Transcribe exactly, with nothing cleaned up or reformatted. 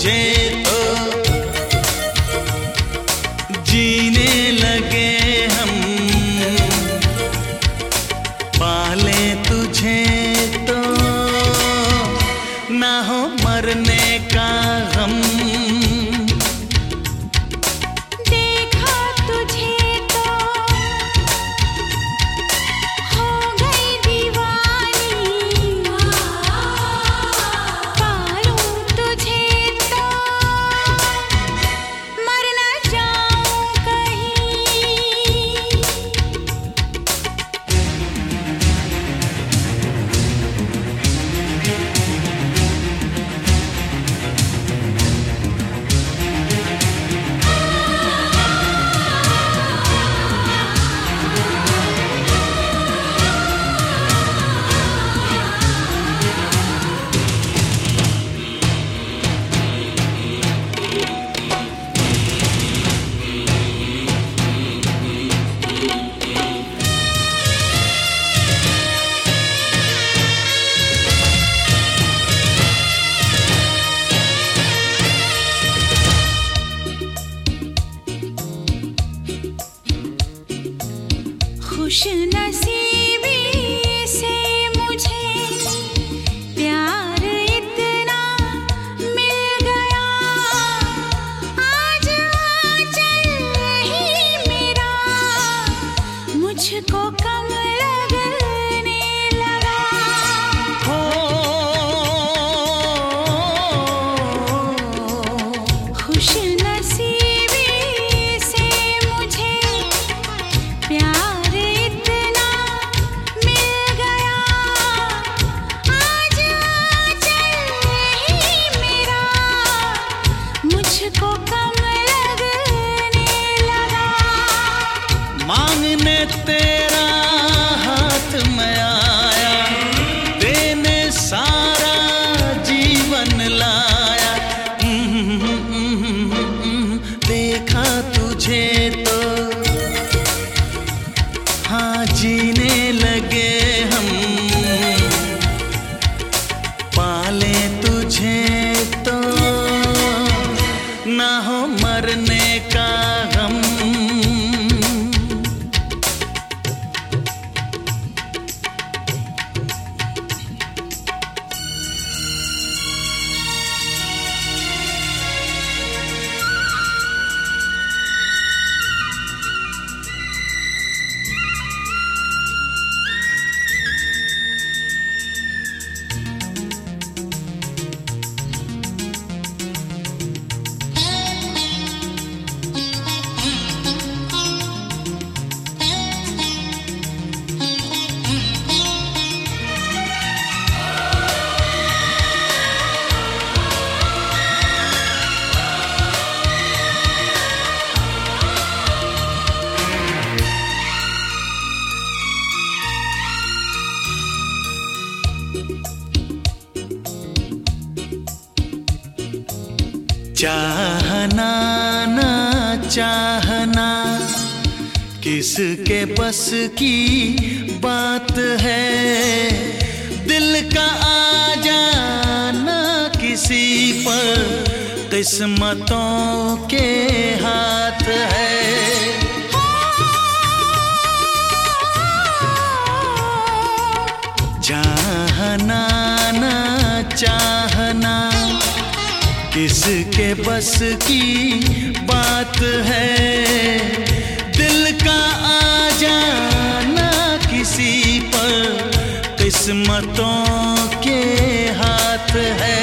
तुझे तो जीने लगे हम, पाले तुझे तो ना हो मरने का गम। देखा तुझे तो हो गई दीवानी, पालूं तुझे तो मर न जाऊं कहीं। खुश नसीबी से मुझे प्यार इतना मिल गया, आज आंचल ही मेरा मुझको कम लगने लगा। हो खुश नसीबी से मुझे प्यार इतना मिल गया, आज आंचल ही मेरा मुझको कम लगने लगा। मांगने तेरा हाथ में आया, देने सारा जीवन लाया। देखा तुझे तो हाँ जीने लगे हम, पाले तुझे तो ना हो मरने का गम। चाहना ना चाहना किसके बस की बात है, दिल का आ जाना किसी पर किस्मतों के हाथ है। चाहना ना चाहना किसके बस की बात है, दिल का आ जाना किसी पर किस्मतों के हाथ है।